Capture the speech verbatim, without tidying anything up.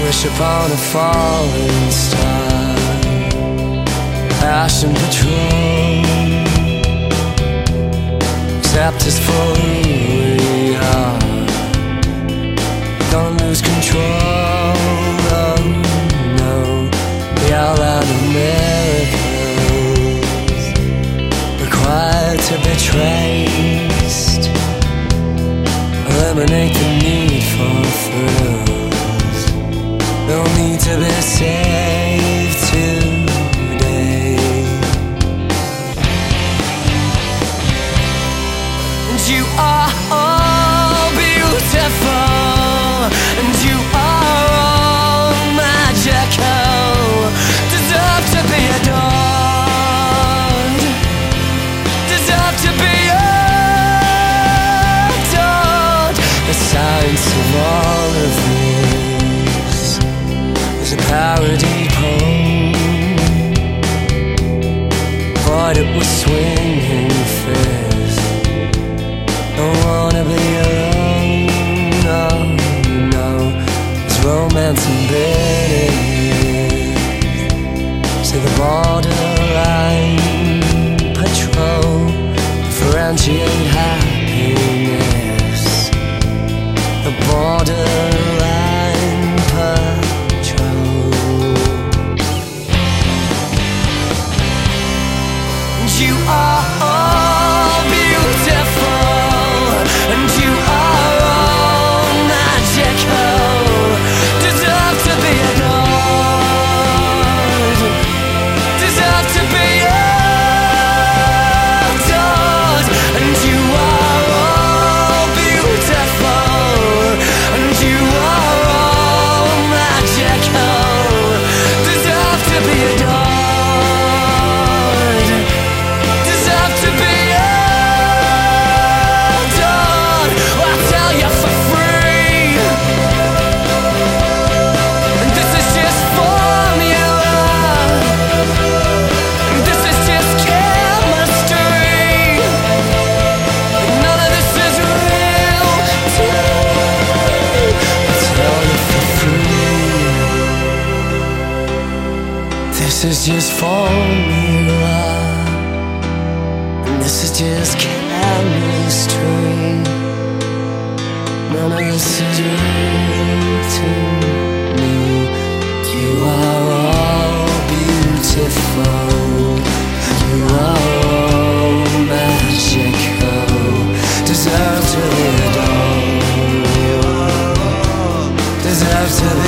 wish upon a falling star. Passion patrol, accept us for who we are. Gonna lose control, oh no. We outline of miracles, required to be traced. Eliminate the need for thrills. No need to be saved today. And you are all beautiful, and you are all magical. Deserve to be adored, deserve to be adored. The science of all of this is a parody poem, void it with swinging fist. Don't wanna be alone, no, no. There's romance embedded in this. Say the borderline patrol, differentiate happiness. The borderline patrol. You are all beautiful, and you are all magical. Deserve to be adored, deserve to be adored. And you are all beautiful, and you are all magical. Deserve to be adored, deserve to be adored. I tell you for free, and this is just formula, and this is just chemistry, and none of this is real to me. I tell you for free, this is just formula, and this is just chemistry. None of this is real to me. You are all beautiful, you are all magical. Deserve to be adored, deserve to be